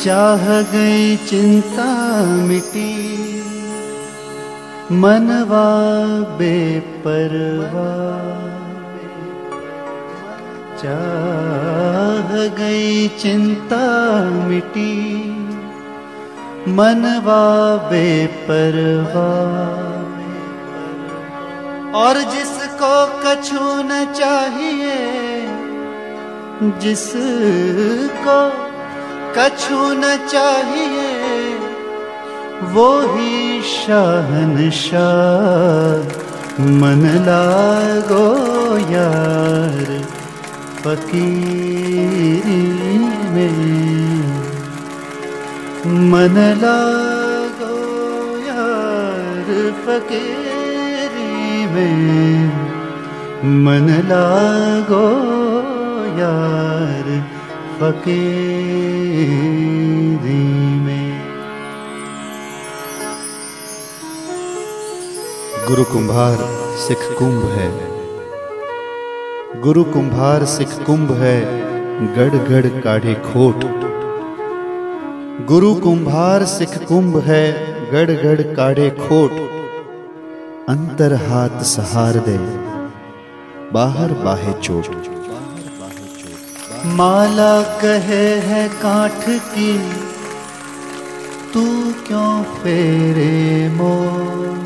चाह गई चिंता मिटी, मनवा बेपरवाह। चाह गई चिंता मिटी, मनवा बेपरवाह। और जिसको कछु न चाहिए, जिसको कछु न चाहिए, वो ही शहंशाह। मन लागो यार फकीरी में, मन लागो यार फकीरी में, मन लागो यार फकीरी में। गुरु कुंभार सिख कुंभ है, गुरु कुंभार सिख कुंभ है, गढ़ गढ़ काढ़े खोट। गुरु कुंभार सिख कुंभ है, गढ़ गढ़ काढ़े खोट। अंतर हाथ सहार दे, बाहर बाहे चोट। माला कहे है काठ की, तू क्यों फेरे मोर।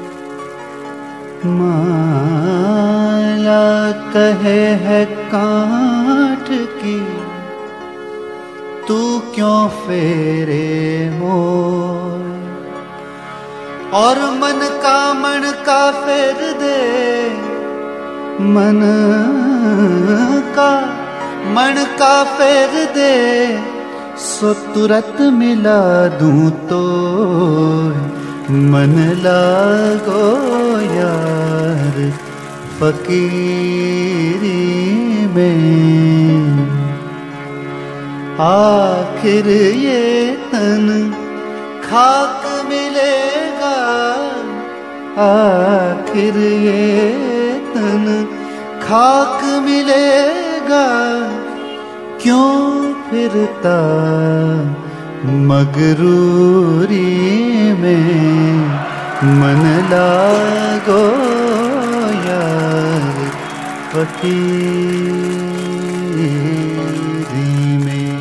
माला कहे है काठ की, तू क्यों फेरे मोर। और मन का फेर दे, मन का फेर दे, सो तुरत मिला दूं तो। मन लागो यार फकीरी में, आखिर ये तन खाक मिलेगा। आखिर ये तन खाक मिलेगा, क्यों फिरता मगरूरी में। मन लागो यार फकीरी में।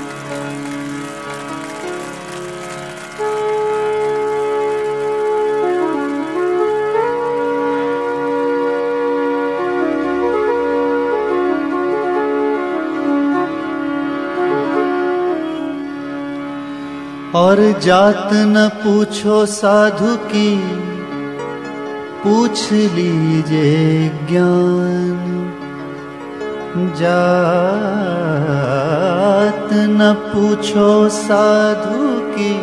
और जात न पूछो साधु की, पूछ लीजिए ज्ञान। जात न पूछो साधु की,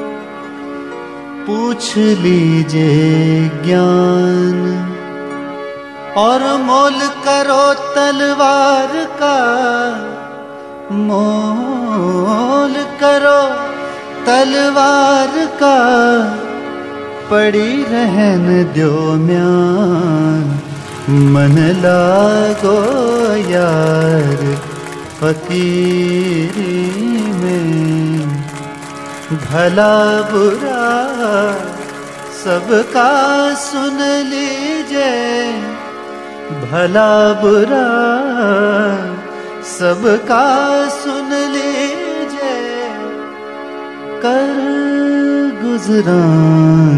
पूछ लीजिए ज्ञान। और मोल करो तलवार का, मोल करो तलवार का। पड़ी रहन दो म्यान, मन लागो यार फकीरी में। भला बुरा सबका सुन लीजिए, भला बुरा सबका सुन लीजिए। कर गुजरान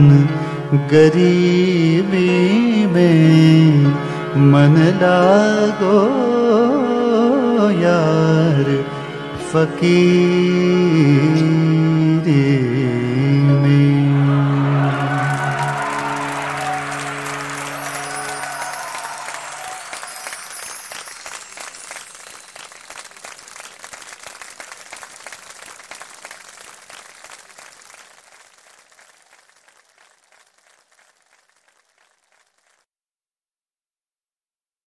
गरीबी में, मन लागो यार फकीर।